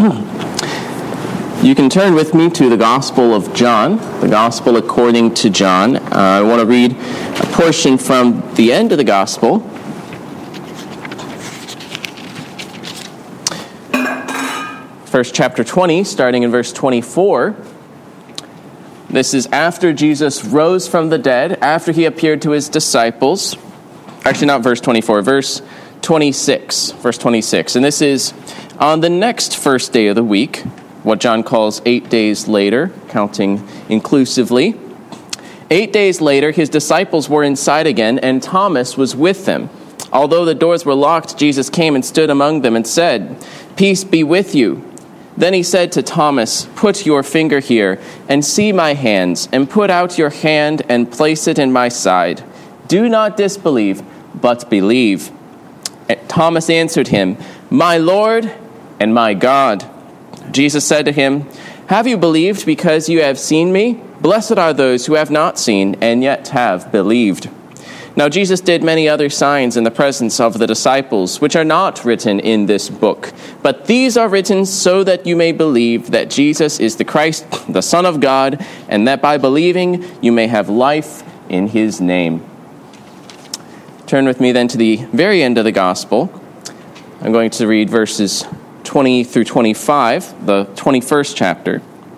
You can turn with me to the Gospel of John, the Gospel according to John. I want to read a portion from the end of the Gospel. First chapter 20, starting in verse 24. This is after Jesus rose from the dead, after he appeared to his disciples. Actually, not verse 24, verse 26. Verse 26. And this is on the next first day of the week, what John calls 8 days later, counting inclusively. 8 days later, his disciples were inside again, and Thomas was with them. Although the doors were locked, Jesus came and stood among them and said, "Peace be with you." Then he said to Thomas, "Put your finger here and see my hands, and put out your hand and place it in my side. Do not disbelieve, but believe." And Thomas answered him, "My Lord and my God." Jesus said to him, "Have you believed because you have seen me? Blessed are those who have not seen and yet have believed." Now Jesus did many other signs in the presence of the disciples, which are not written in this book. But these are written so that you may believe that Jesus is the Christ, the Son of God, and that by believing you may have life in his name. Turn with me then to the very end of the Gospel. I'm going to read verses 20 through 25, the 21st chapter.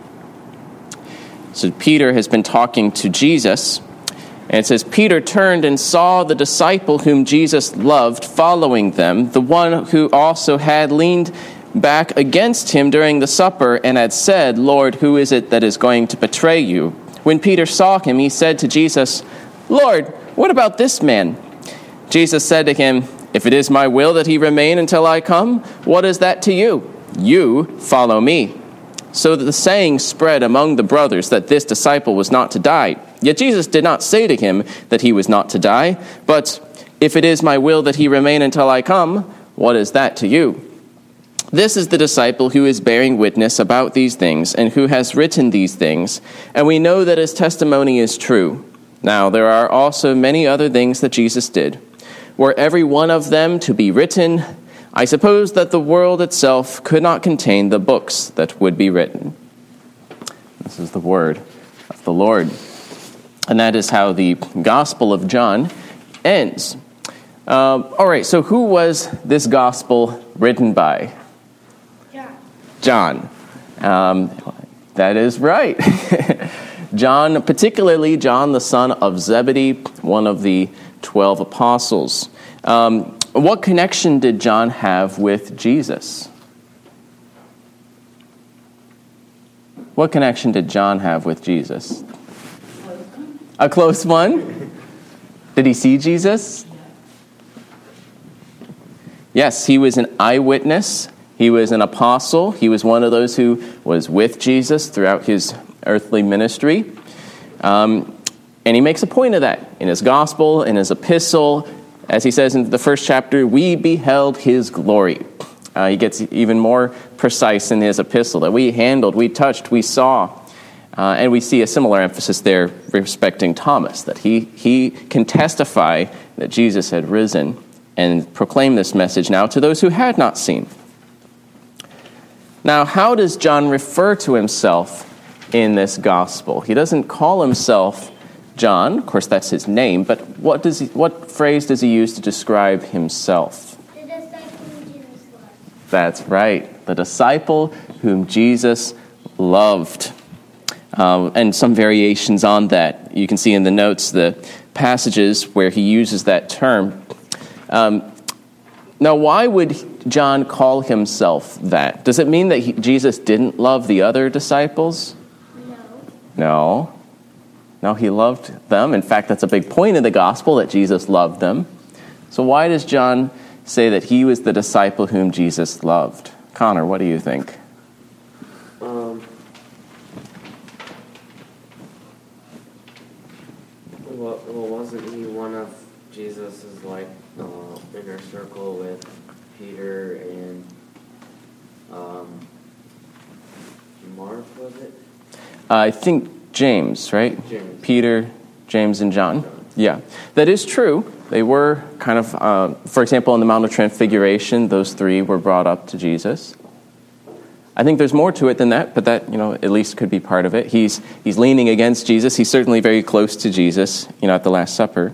So Peter has been talking to Jesus, and it says, "Peter turned and saw the disciple whom Jesus loved following them, the one who also had leaned back against him during the supper and had said, 'Lord, who is it that is going to betray you?' When Peter saw him, he said to Jesus, 'Lord, what about this man?' Jesus said to him, 'If it is my will that he remain until I come, what is that to you? You follow me.' So that the saying spread among the brothers that this disciple was not to die. Yet Jesus did not say to him that he was not to die, but, 'If it is my will that he remain until I come, what is that to you?' This is the disciple who is bearing witness about these things and who has written these things, and we know that his testimony is true. Now there are also many other things that Jesus did. Were every one of them to be written, I suppose that the world itself could not contain the books that would be written." This is the word of the Lord. And that is how the Gospel of John ends. All right, so who was this Gospel written by? John. That is right. John, particularly John, the son of Zebedee, one of the 12 apostles. What connection did John have with Jesus? What connection did John have with Jesus? A close one? Did he see Jesus? Yes, he was an eyewitness. He was an apostle. He was one of those who was with Jesus throughout his earthly ministry. And he makes a point of that in his gospel, in his epistle. As he says in the first chapter, we beheld his glory. He gets even more precise in his epistle, that we handled, we touched, we saw. And we see a similar emphasis there respecting Thomas, that he can testify that Jesus had risen and proclaim this message now to those who had not seen. Now, how does John refer to himself in this gospel? He doesn't call himself John. Of course, that's his name, but what phrase does he use to describe himself? The disciple whom Jesus loved. That's right, the disciple whom Jesus loved. And some variations on that. You can see in the notes the passages where he uses that term. Now, why would John call himself that? Does it mean that Jesus didn't love the other disciples? No. No, he loved them. In fact, that's a big point in the gospel, that Jesus loved them. So why does John say that he was the disciple whom Jesus loved? Connor, what do you think? Well, wasn't he one of Jesus's inner circle with Peter and Mark, was it? I think James, right? James. Peter, James, and John. Yeah, that is true. They were kind of, for example, on the Mount of Transfiguration, those three were brought up to Jesus. I think there's more to it than that, but that, at least could be part of it. He's leaning against Jesus. He's certainly very close to Jesus, at the Last Supper.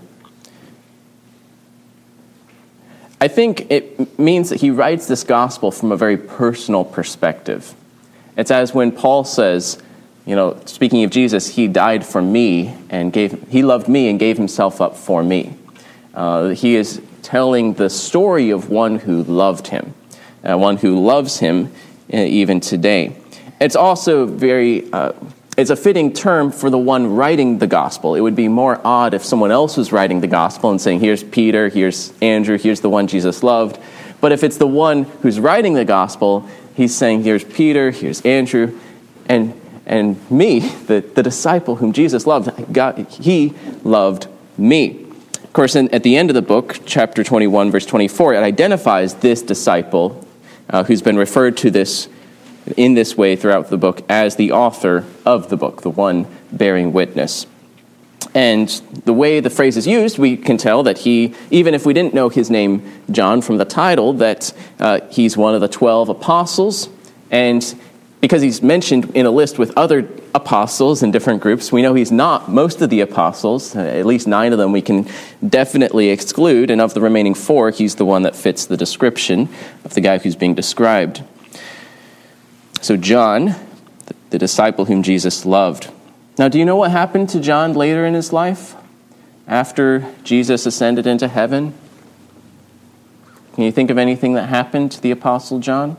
I think it means that he writes this gospel from a very personal perspective. It's as when Paul says, speaking of Jesus, he died for me and he loved me and gave himself up for me. He is telling the story of one who loved him, one who loves him even today. It's also it's a fitting term for the one writing the gospel. It would be more odd if someone else was writing the gospel and saying, here's Peter, here's Andrew, here's the one Jesus loved. But if it's the one who's writing the gospel, he's saying, here's Peter, here's Andrew, and me, the disciple whom Jesus loved. He loved me. Of course, at the end of the book, chapter 21, verse 24, it identifies this disciple who's been referred to in this way throughout the book as the author of the book, the one bearing witness. And the way the phrase is used, we can tell that he, even if we didn't know his name, John, from the title, that he's one of the 12 apostles. And because he's mentioned in a list with other apostles in different groups, we know he's not most of the apostles. At least 9 of them we can definitely exclude. And of the remaining 4, he's the one that fits the description of the guy who's being described. So John, the disciple whom Jesus loved. Now, do you know what happened to John later in his life after Jesus ascended into heaven? Can you think of anything that happened to the Apostle John?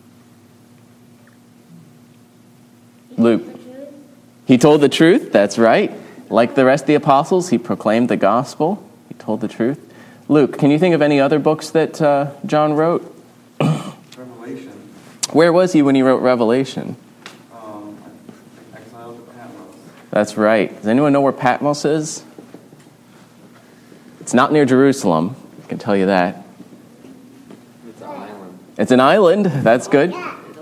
Luke. He told the truth, that's right. Like the rest of the apostles, he proclaimed the gospel. He told the truth. Luke, can you think of any other books that John wrote? Revelation. Where was he when he wrote Revelation? Exiled to Patmos. That's right. Does anyone know where Patmos is? It's not near Jerusalem, I can tell you that. It's an island. It's an island, that's good.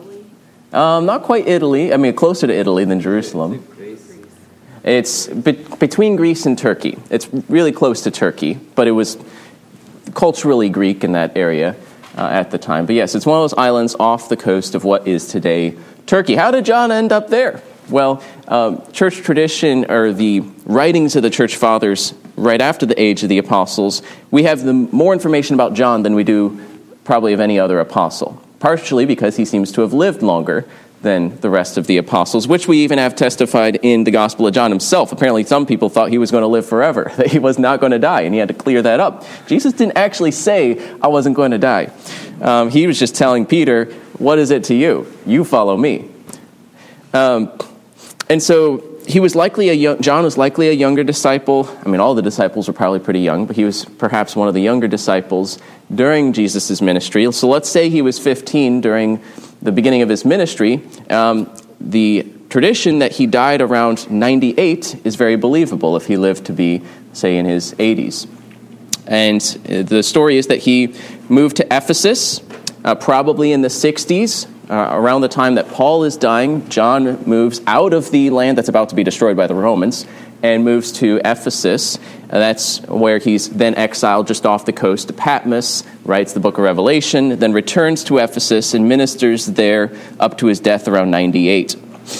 Not quite Italy. I mean, closer to Italy than Jerusalem. It's between Greece and Turkey. It's really close to Turkey, but it was culturally Greek in that area at the time. But yes, it's one of those islands off the coast of what is today Turkey. How did John end up there? Well, church tradition, or the writings of the church fathers right after the age of the apostles, we have more information about John than we do probably of any other apostle. Partially because he seems to have lived longer than the rest of the apostles, which we even have testified in the Gospel of John himself. Apparently some people thought he was going to live forever, that he was not going to die, and he had to clear that up. Jesus didn't actually say, I wasn't going to die. He was just telling Peter, what is it to you? You follow me. And so John was likely a younger disciple. I mean, all the disciples were probably pretty young, but he was perhaps one of the younger disciples during Jesus' ministry. So let's say he was 15 during the beginning of his ministry. The tradition that he died around 98 is very believable if he lived to be, say, in his 80s. And the story is that he moved to Ephesus, probably in the 60s. Around the time that Paul is dying, John moves out of the land that's about to be destroyed by the Romans and moves to Ephesus. That's where he's then exiled just off the coast to Patmos, writes the book of Revelation, then returns to Ephesus and ministers there up to his death around 98.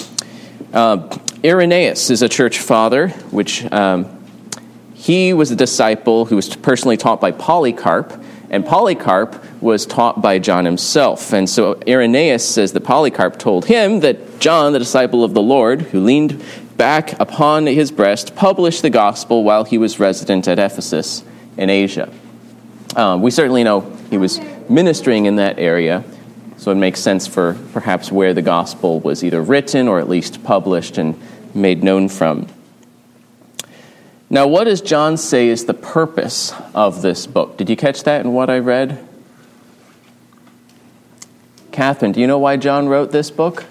Irenaeus is a church father, which he was a disciple who was personally taught by Polycarp, and Polycarp was taught by John himself. And so Irenaeus says that Polycarp told him that John, the disciple of the Lord, who leaned back upon his breast, published the gospel while he was resident at Ephesus in Asia. We certainly know he was ministering in that area, so it makes sense for perhaps where the gospel was either written or at least published and made known from. Now, what does John say is the purpose of this book? Did you catch that in what I read? Catherine, do you know why John wrote this book?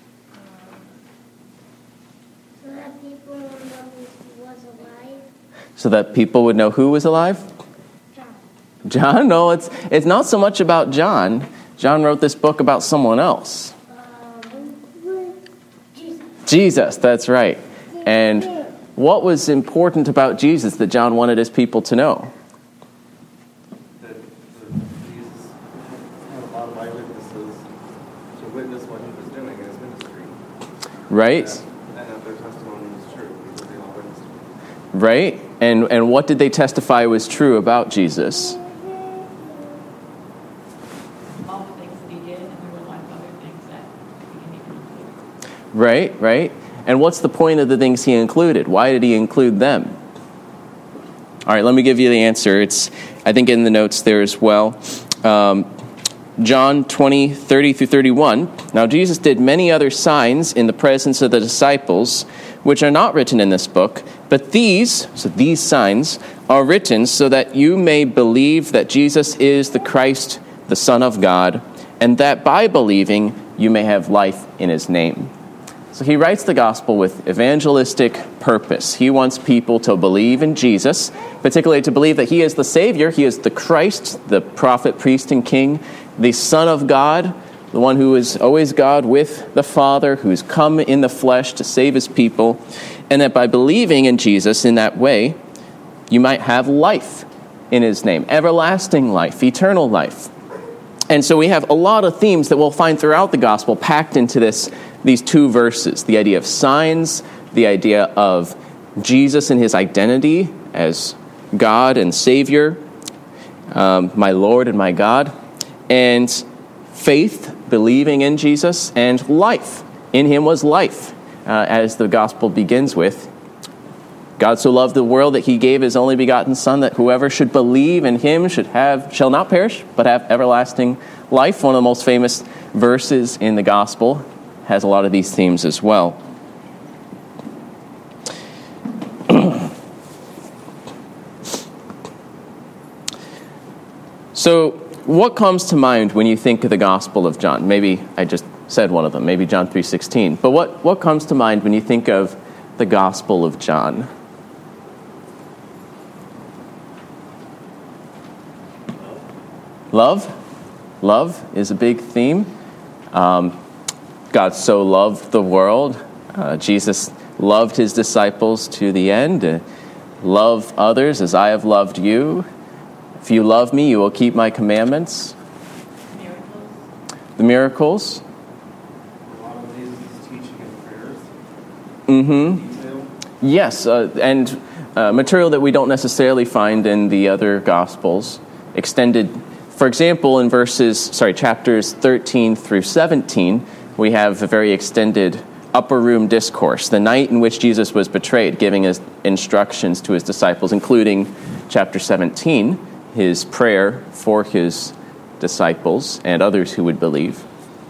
So that people would know who was alive. So that people would know who was alive? John. John? No, it's not so much about John. John wrote this book about someone else. Jesus. Jesus, that's right. And what was important about Jesus that John wanted his people to know? That Jesus had a lot of eyewitnesses to witnessed what he was doing in his ministry. Right? And that their testimony was true because they all witnessed it. Right? And what did they testify was true about Jesus? All the things that he did, and there were a lot of other things that he didn't even include. Right? And what's the point of the things he included? Why did he include them? All right, let me give you the answer. It's, I think, in the notes there as well. John 20, 30 through 31. Now Jesus did many other signs in the presence of the disciples, which are not written in this book, but these signs, are written so that you may believe that Jesus is the Christ, the Son of God, and that by believing you may have life in his name. So he writes the gospel with evangelistic purpose. He wants people to believe in Jesus, particularly to believe that he is the Savior, he is the Christ, the prophet, priest, and king, the Son of God, the one who is always God with the Father, who's come in the flesh to save his people, and that by believing in Jesus in that way, you might have life in his name, everlasting life, eternal life. And so we have a lot of themes that we'll find throughout the gospel packed into these two verses. The idea of signs, the idea of Jesus and his identity as God and Savior, my Lord and my God, and faith, believing in Jesus, and life. In him was life, as the gospel begins with. God so loved the world that he gave his only begotten Son, that whoever should believe in him shall not perish, but have everlasting life. One of the most famous verses in the gospel has a lot of these themes as well. So, what comes to mind when you think of the Gospel of John? Maybe I just said one of them, maybe John 3:16. But what comes to mind when you think of the Gospel of John? Love? Love is a big theme. God so loved the world. Jesus loved his disciples to the end. Love others as I have loved you. If you love me, you will keep my commandments. Miracles. The miracles. A lot of Jesus' teaching and prayers. Mm-hmm. Detail. Yes, and material that we don't necessarily find in the other Gospels. Extended, for example, in chapters 13 through 17, we have a very extended upper room discourse, the night in which Jesus was betrayed, giving his instructions to his disciples, including chapter 17, his prayer for his disciples and others who would believe.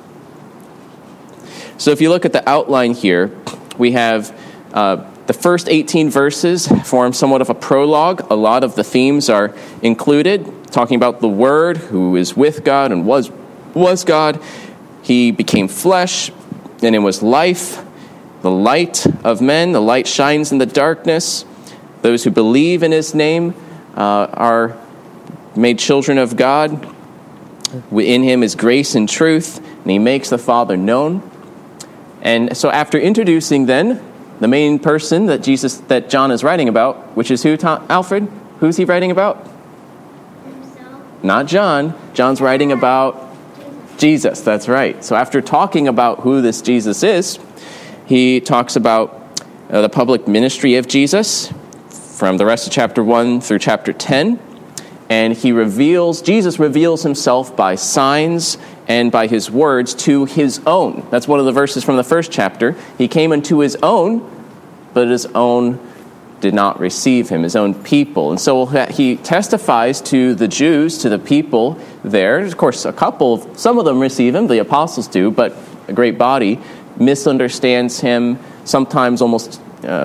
So if you look at the outline here, we have the first 18 verses form somewhat of a prologue. A lot of the themes are included, talking about the Word, who is with God and was God. He became flesh, and it was life, the light of men. The light shines in the darkness. Those who believe in his name are made children of God. In him is grace and truth, and he makes the Father known. And so after introducing then the main person that John is writing about, which is who, Alfred? Who's he writing about? Himself. Not John. John's writing about Jesus, that's right. So after talking about who this Jesus is, he talks about the public ministry of Jesus from the rest of chapter 1 through chapter 10. And Jesus reveals himself by signs and by his words to his own. That's one of the verses from the first chapter. He came unto his own, but his own did not receive him, his own people. And so he testifies to the Jews, to the people there. Of course, some of them receive him, the apostles do, but a great body misunderstands him, sometimes almost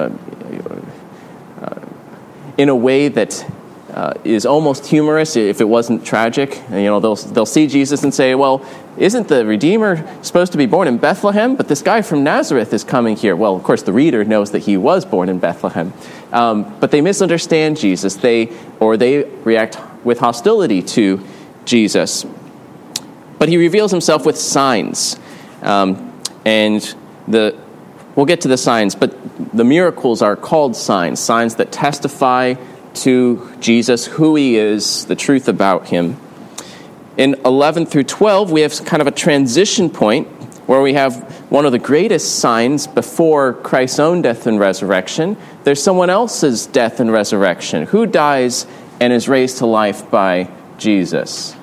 in a way that is almost humorous if it wasn't tragic. They'll see Jesus and say, well, isn't the Redeemer supposed to be born in Bethlehem? But this guy from Nazareth is coming here. Well, of course, the reader knows that he was born in Bethlehem. But they misunderstand Jesus. They react with hostility to Jesus. But he reveals himself with signs. And we'll get to the signs, but the miracles are called signs that testify to Jesus, who he is, the truth about him. In 11 through 12, we have kind of a transition point where we have one of the greatest signs before Christ's own death and resurrection, there's someone else's death and resurrection. Who dies and is raised to life by Jesus?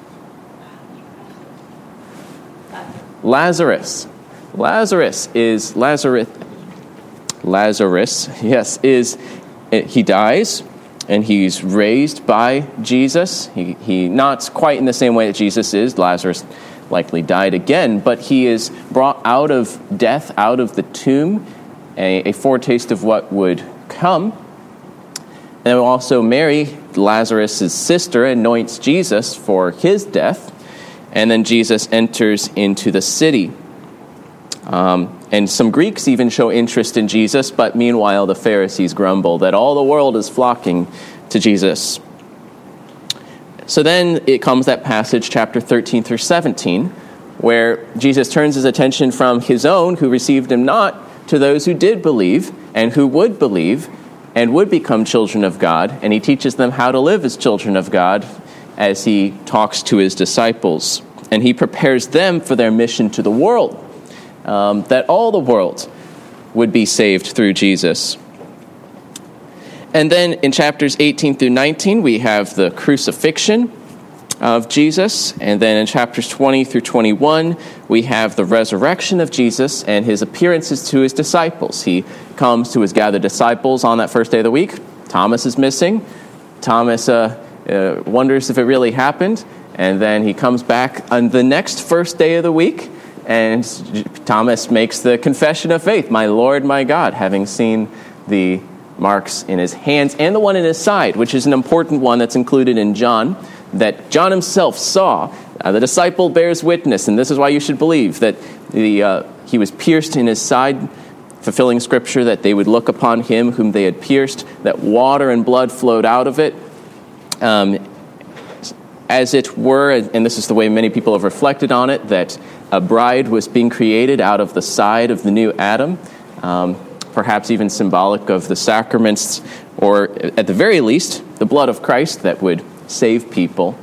Lazarus. Lazarus, he dies, and he's raised by Jesus. He not quite in the same way that Jesus is. Lazarus likely died again, but he is brought out of death, out of the tomb, a foretaste of what would come. And also Mary, Lazarus' sister, anoints Jesus for his death, and then Jesus enters into the city. And some Greeks even show interest in Jesus, but meanwhile the Pharisees grumble that all the world is flocking to Jesus. So then it comes that passage, chapter 13 through 17, where Jesus turns his attention from his own, who received him not, to those who did believe and who would believe and would become children of God. And he teaches them how to live as children of God as he talks to his disciples. And he prepares them for their mission to the world, that all the world would be saved through Jesus. And then in chapters 18 through 19, we have the crucifixion of Jesus. And then in chapters 20 through 21, we have the resurrection of Jesus and his appearances to his disciples. He comes to his gathered disciples on that first day of the week. Thomas is missing. Thomas wonders if it really happened. And then he comes back on the next first day of the week, and Thomas makes the confession of faith, "My Lord, my God," having seen the marks in his hands and the one in his side, which is an important one that's included in John, that John himself saw. The disciple bears witness, and this is why you should believe, that he was pierced in his side, fulfilling Scripture, that they would look upon him whom they had pierced, that water and blood flowed out of it. As it were, and this is the way many people have reflected on it, that a bride was being created out of the side of the new Adam, perhaps even symbolic of the sacraments, or at the very least, the blood of Christ that would save people.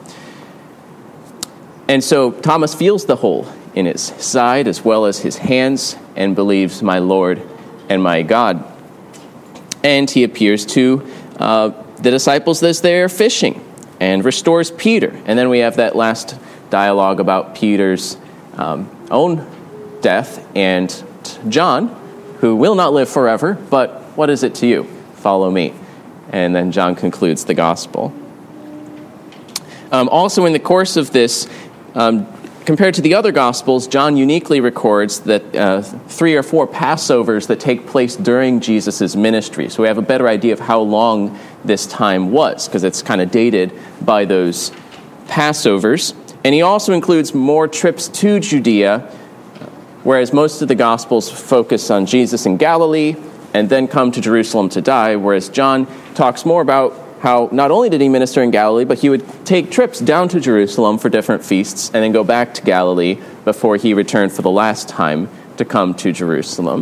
And so Thomas feels the hole in his side as well as his hands and believes, "My Lord and my God." And he appears to the disciples as they're fishing and restores Peter. And then we have that last dialogue about Peter's own death and John, who will not live forever, but what is it to you? Follow me. And then John concludes the gospel. Also in the course of this, compared to the other Gospels, John uniquely records that 3 or 4 Passovers that take place during Jesus' ministry. So we have a better idea of how long this time was, because it's kind of dated by those Passovers. And he also includes more trips to Judea, whereas most of the Gospels focus on Jesus in Galilee and then come to Jerusalem to die, whereas John talks more about how not only did he minister in Galilee, but he would take trips down to Jerusalem for different feasts and then go back to Galilee before he returned for the last time to come to Jerusalem.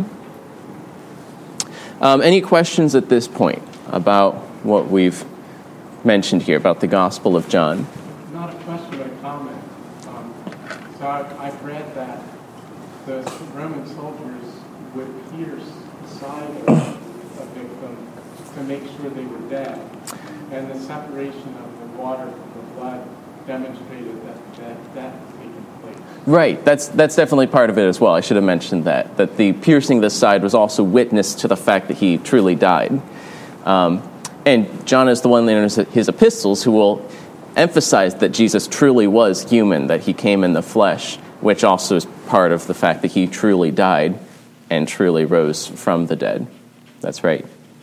Any questions at this point about what we've mentioned here about the Gospel of John? Not a question, but a comment. So I've read that the Roman soldiers would pierce the side of a victim to make sure they were dead. And the separation of the water from the blood demonstrated that had taken place. Right, that's definitely part of it as well. I should have mentioned that the piercing the side was also witness to the fact that he truly died. And John is the one in his epistles who will emphasize that Jesus truly was human, that he came in the flesh, which also is part of the fact that he truly died and truly rose from the dead. That's right.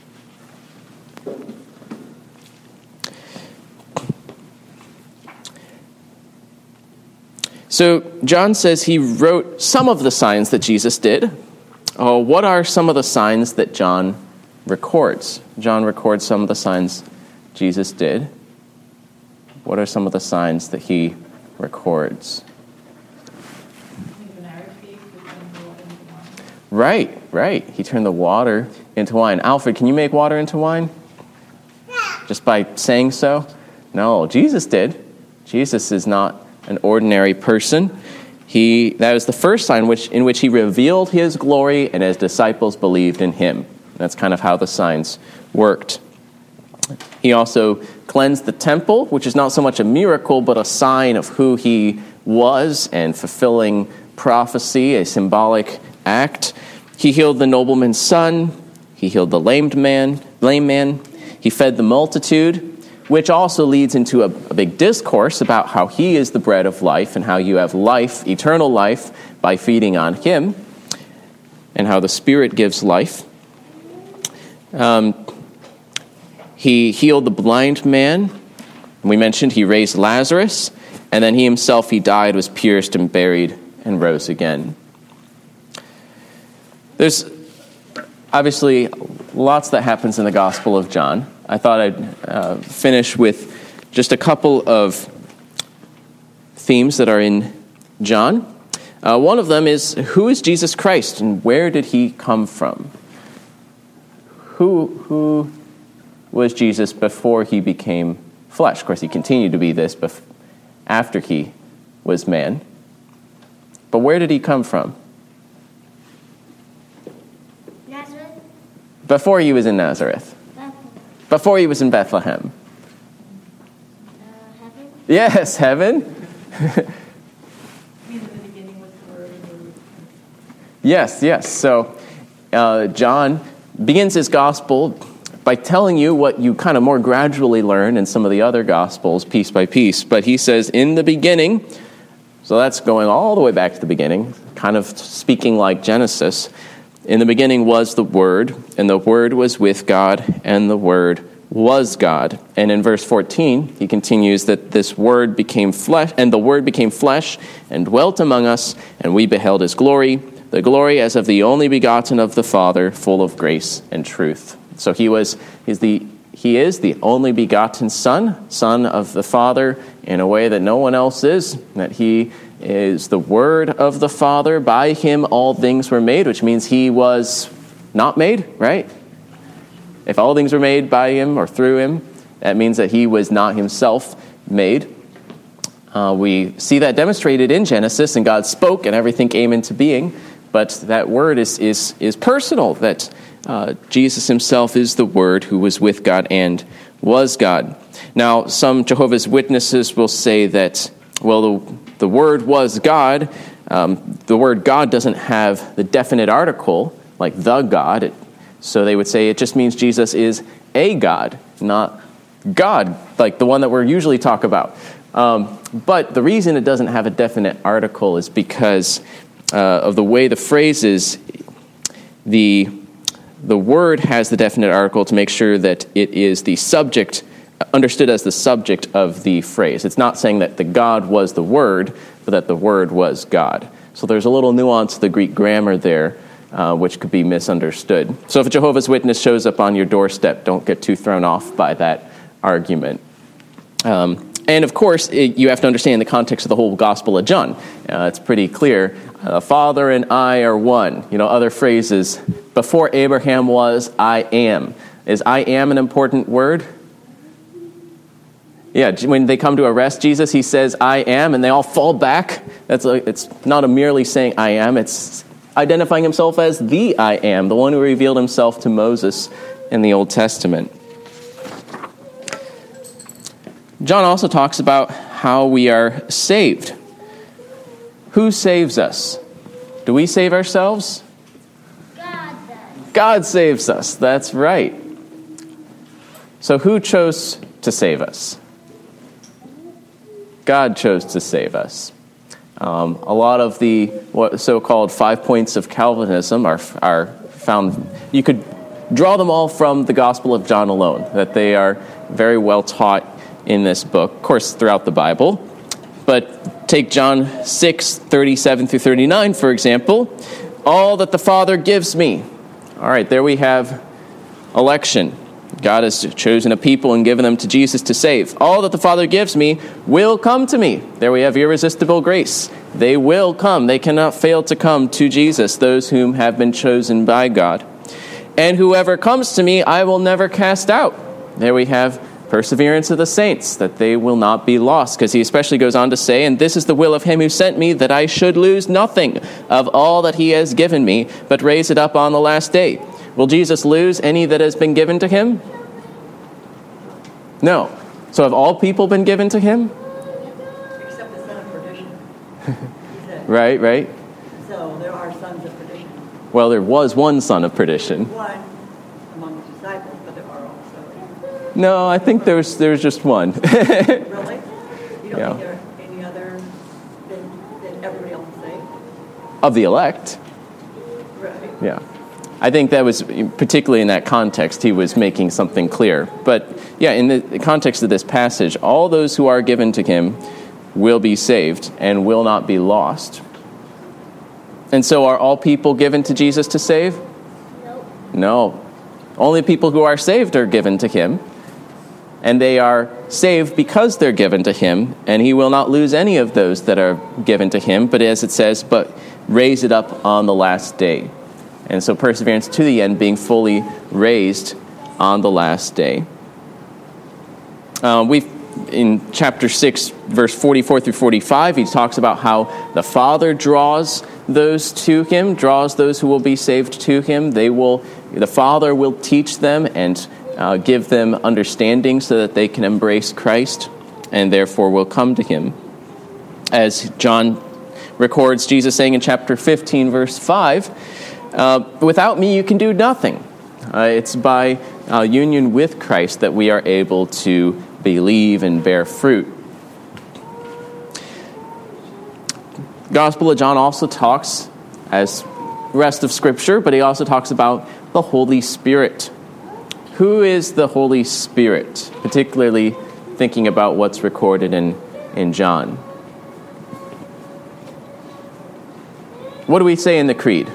So John says he wrote some of the signs that Jesus did. What are some of the signs that John records? John records some of the signs Jesus did. What are some of the signs that he records? Right. He turned the water into wine. Alfred, can you make water into wine? Just by saying so? No, Jesus did. Jesus is not an ordinary person. That was the first sign in which he revealed his glory, and his disciples believed in him. That's kind of how the signs worked. He also cleansed the temple, which is not so much a miracle, but a sign of who he was and fulfilling prophecy, a symbolic act. He healed the nobleman's son. He healed the lame man. He fed the multitude, which also leads into a big discourse about how he is the bread of life and how you have life, eternal life, by feeding on him, and how the Spirit gives life. He healed the blind man. We mentioned he raised Lazarus, and then he died, was pierced and buried, and rose again. There's obviously lots that happens in the Gospel of John. I thought I'd finish with just a couple of themes that are in John. One of them is, who is Jesus Christ and where did he come from? Who was Jesus before he became flesh? Of course, he continued to be this after he was man. But where did he come from? Nazareth? Before he was in Nazareth. Before he was in Bethlehem. Heaven? Yes, heaven. In the beginning was the Word, and the Word. Yes. So John begins his gospel by telling you what you kind of more gradually learn in some of the other gospels, piece by piece. But he says, in the beginning, so that's going all the way back to the beginning, kind of speaking like Genesis. In the beginning was the Word, and the Word was with God, and the Word was God. And in verse 14, he continues that this Word became flesh, and the Word became flesh and dwelt among us, and we beheld his glory, the glory as of the only begotten of the Father, full of grace and truth. So he is the only begotten Son of the Father, in a way that no one else is, that he is the Word of the Father. By him all things were made, which means he was not made, right? If all things were made by him or through him, that means that he was not himself made. We see that demonstrated in Genesis, and God spoke and everything came into being. But that word is personal, that Jesus himself is the Word who was with God and was God. Now, some Jehovah's Witnesses will say that, well, the Word was God. The word God doesn't have the definite article, like the God. So they would say it just means Jesus is a God, not God, like the one that we're usually talk about. But the reason it doesn't have a definite article is because of the way the phrase is. The word has the definite article to make sure that it is the subject, understood as the subject of the phrase. It's not saying that the God was the Word, but that the Word was God. So there's a little nuance to the Greek grammar there, which could be misunderstood. So if a Jehovah's Witness shows up on your doorstep, don't get too thrown off by that argument. And of course, you have to understand the context of the whole Gospel of John. It's pretty clear. Father and I are one. Other phrases. Before Abraham was, I am. Is I am an important word? Yeah, when they come to arrest Jesus, he says, I am, and they all fall back. It's not merely saying I am. It's identifying himself as the I am, the one who revealed himself to Moses in the Old Testament. John also talks about how we are saved. Who saves us? Do we save ourselves? God does. God saves us. That's right. So who chose to save us? God chose to save us. A lot of the so-called 5 points of Calvinism are found. You could draw them all from the Gospel of John alone, that they are very well taught in this book, of course, throughout the Bible. But take John 6:37 through 39, for example. All that the Father gives me. All right, there we have election. God has chosen a people and given them to Jesus to save. All that the Father gives me will come to me. There we have irresistible grace. They will come. They cannot fail to come to Jesus, those whom have been chosen by God. And whoever comes to me, I will never cast out. There we have Perseverance of the saints, that they will not be lost. Because he especially goes on to say, and this is the will of him who sent me, that I should lose nothing of all that he has given me, but raise it up on the last day. Will Jesus lose any that has been given to him? No. So have all people been given to him? Except the son of perdition. He said. Right. So there are sons of perdition. Well, there was one son of perdition. One among the disciples, but there are also. No, I think there's just one. Really? You don't Yeah. think there are any other than everybody else is saved? Of the elect. Right. Yeah. I think that was, particularly in that context, he was making something clear. But yeah, in the context of this passage, all those who are given to him will be saved and will not be lost. And so are all people given to Jesus to save? Nope. No. Only people who are saved are given to him. And they are saved because they're given to him. And he will not lose any of those that are given to him. But as it says, but raise it up on the last day. And so perseverance to the end, being fully raised on the last day. In chapter 6, verse 44 through 45, he talks about how the Father draws those to him, draws those who will be saved to him. The Father will teach them and give them understanding so that they can embrace Christ and therefore will come to him. As John records Jesus saying in chapter 15, verse 5, without me you can do nothing. It's by union with Christ that we are able to believe and bear fruit. Gospel of John also talks, as rest of Scripture, but he also talks about the Holy Spirit. Who is the Holy Spirit? Particularly thinking about what's recorded in John. What do we say in the Creed?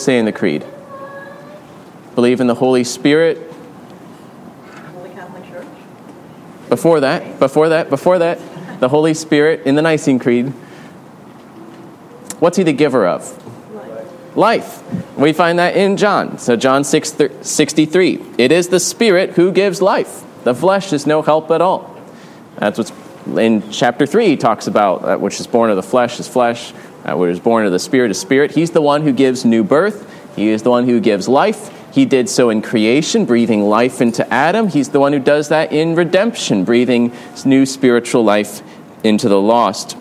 Believe in the Holy Spirit. Holy Catholic Church? Before that, the Holy Spirit in the Nicene Creed. What's he the giver of? Life. We find that in John. So John 6:63. It is the Spirit who gives life. The flesh is no help at all. That's what's in chapter 3. He talks about that which is born of the flesh is flesh. That which is born of the Spirit is spirit. He's the one who gives new birth. He is the one who gives life. He did so in creation, breathing life into Adam. He's the one who does that in redemption, breathing new spiritual life into the lost.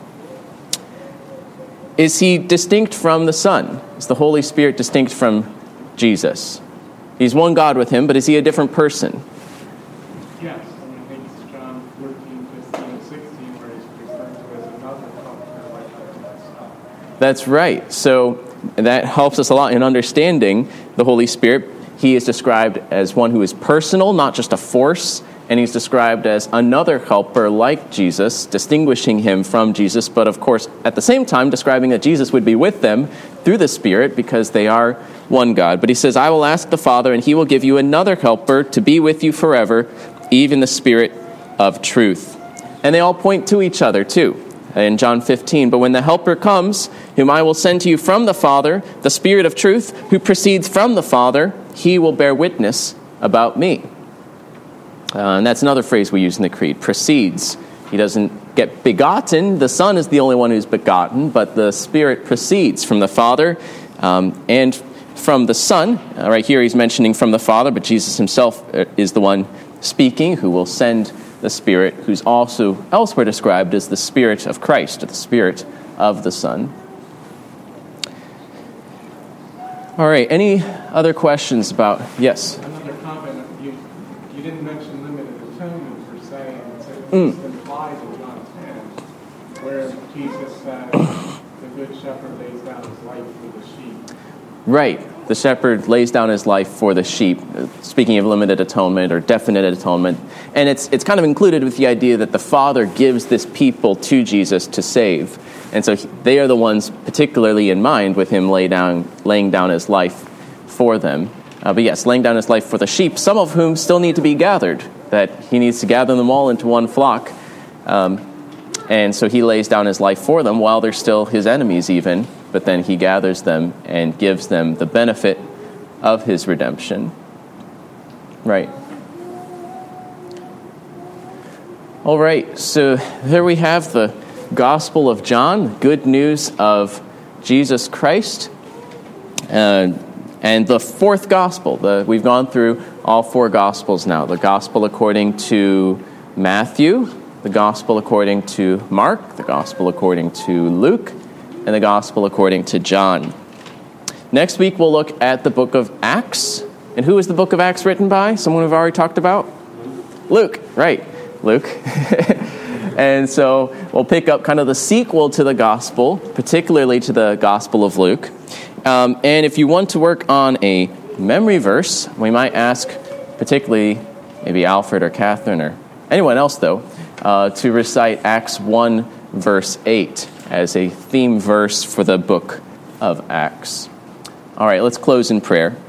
Is he distinct from the Son? Is the Holy Spirit distinct from Jesus? He's one God with him, but is he a different person? Yes, I think it's John 14, 15, and 16, where he's referred to as another comforter like myself. That's right. So that helps us a lot in understanding the Holy Spirit. He is described as one who is personal, not just a force, and he's described as another helper like Jesus, distinguishing him from Jesus, but of course, at the same time, describing that Jesus would be with them through the Spirit because they are one God. But he says, I will ask the Father, and he will give you another helper to be with you forever, even the Spirit of truth. And they all point to each other, too. In John 15, but when the Helper comes, whom I will send to you from the Father, the Spirit of truth, who proceeds from the Father, he will bear witness about me. And that's another phrase we use in the Creed, proceeds. He doesn't get begotten. The Son is the only one who's begotten, but the Spirit proceeds from the Father and from the Son. Right here he's mentioning from the Father, but Jesus himself is the one speaking, who will send the Spirit, who's also elsewhere described as the Spirit of Christ, or the Spirit of the Son. All right, any other questions about, yes? Another comment, you didn't mention limited atonement per se, and it's implied in John 10, where Jesus said, the Good Shepherd lays down his life for the sheep. Right. The shepherd lays down his life for the sheep. Speaking of limited atonement or definite atonement. And it's kind of included with the idea that the Father gives this people to Jesus to save. And so they are the ones particularly in mind with him laying down his life for them. But yes, laying down his life for the sheep, some of whom still need to be gathered. That he needs to gather them all into one flock. And so he lays down his life for them while they're still his enemies even. But then he gathers them and gives them the benefit of his redemption. Right. All right, so there we have the Gospel of John, good news of Jesus Christ. And the fourth Gospel, we've gone through all four Gospels now. The Gospel according to Matthew, the Gospel according to Mark, the Gospel according to Luke, and the Gospel according to John. Next week we'll look at the book of Acts. And who is the book of Acts written by? Someone we've already talked about? Luke, right, Luke. And so we'll pick up kind of the sequel to the Gospel, particularly to the Gospel of Luke. And if you want to work on a memory verse, we might ask particularly maybe Alfred or Catherine or anyone else, though, to recite Acts 1, verse 8 as a theme verse for the book of Acts. All right, let's close in prayer.